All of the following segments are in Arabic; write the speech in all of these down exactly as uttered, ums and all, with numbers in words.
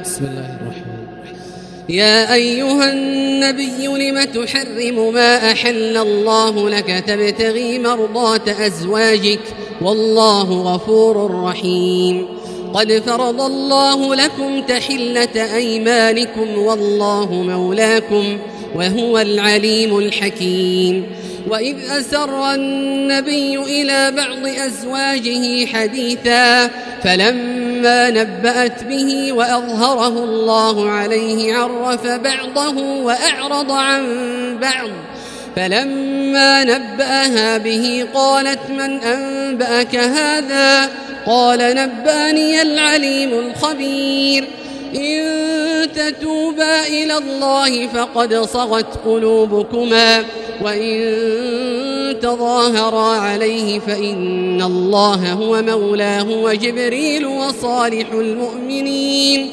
بسم الله الرحمن الرحيم. يا أيها النبي لم تحرم ما أحل الله لك تبتغي مرضات أزواجك والله غفور رحيم. قد فرض الله لكم تحلة أيمانكم والله مولاكم وهو العليم الحكيم. وإذ أسر النبي إلى بعض أزواجه حديثا فلما نبأت به وأظهره الله عليه عرف بعضه وأعرض عن بعض. فلما نبأها به قالت من أنبأك هذا؟ قال نبأني العليم الخبير. إن تتوبا إلى الله فقد صغت قلوبكما وإن تظاهرا عليه فإن الله هو مولاه وجبريل وصالح المؤمنين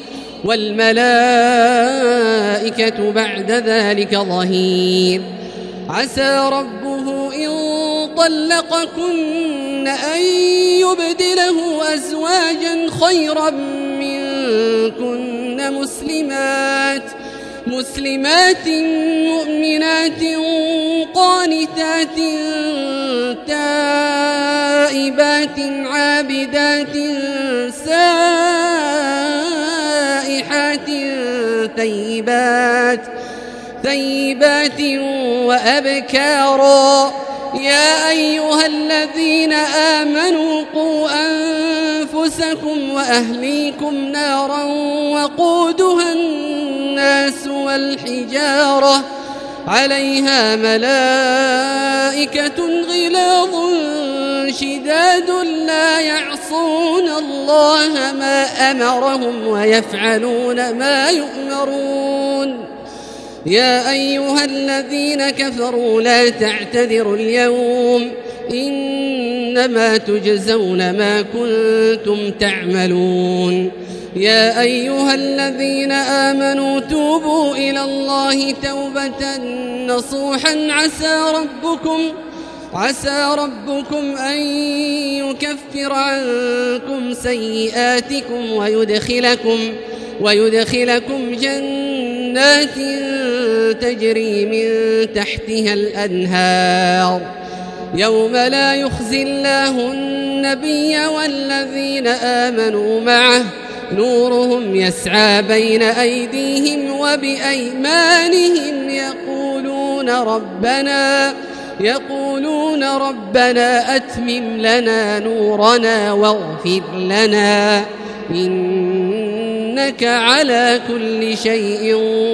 والملائكة بعد ذلك ظهير. عسى ربه إن طلقكن أن يبدله أزواجا خيرا منكن مسلمات مسلمات مؤمنات قانتات تائبات عابدات سائحات ثيبات ثيبات وأبكارا. يا أيها الذين آمنوا قوا أنفسكم وأهليكم نارا وقودها الناس والحجارة عليها ملائكة غلاظ شداد لا يعصون الله ما أمرهم ويفعلون ما يؤمرون. يا أيها الذين كفروا لا تعتذروا اليوم إنما تجزون ما كنتم تعملون. يا أيها الذين آمنوا توبوا إلى الله توبة نصوحا عسى ربكم عسى ربكم أن يكفر عنكم سيئاتكم ويدخلكم ويدخلكم جنات تجري من تحتها الأنهار يوم لا يخزي الله النبي والذين آمنوا معه نورهم يسعى بين أيديهم وبأيمانهم يقولون ربنا يقولون ربنا أتمم لنا نورنا واغفر لنا إنك على كل شيء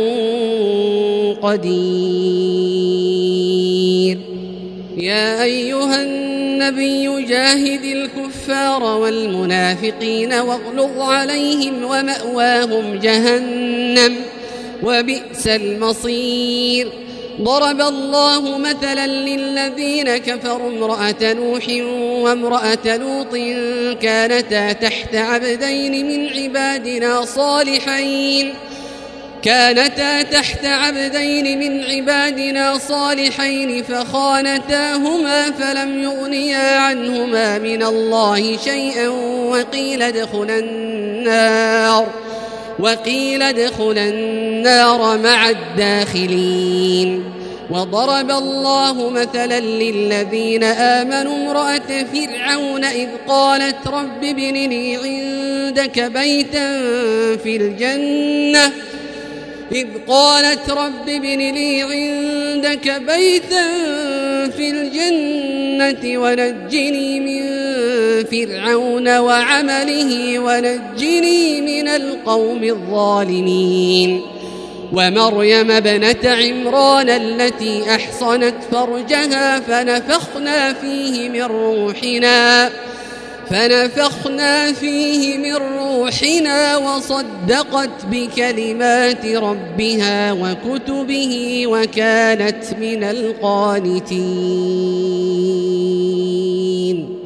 قدير. يا أيها النبي جاهد الكفار والمنافقين واغلظ عليهم ومأواهم جهنم وبئس المصير. ضرب الله مثلا للذين كفروا امرأة نوح وامرأة لوط كانتا تحت عبدين من عبادنا صالحين كانتا تحت عبدين من عبادنا صالحين فخانتاهما فلم يغنيا عنهما من الله شيئا وقيل ادخلا النار وقيل ادخلا النار مع الداخلين. وضرب الله مثلا للذين آمنوا امرأة فرعون إذ قالت رب ابن لي عندك بيتا في الجنة إذ قالت رب ابن لي عندك بيتا في الجنة ونجني من فرعون وعمله ونجني من القوم الظالمين. ومريم ابنة عمران التي أحصنت فرجها فنفخنا فيه من روحنا فنفخنا فيه من روحنا وصدقت بكلمات ربها وكتبه وكانت من القانتين.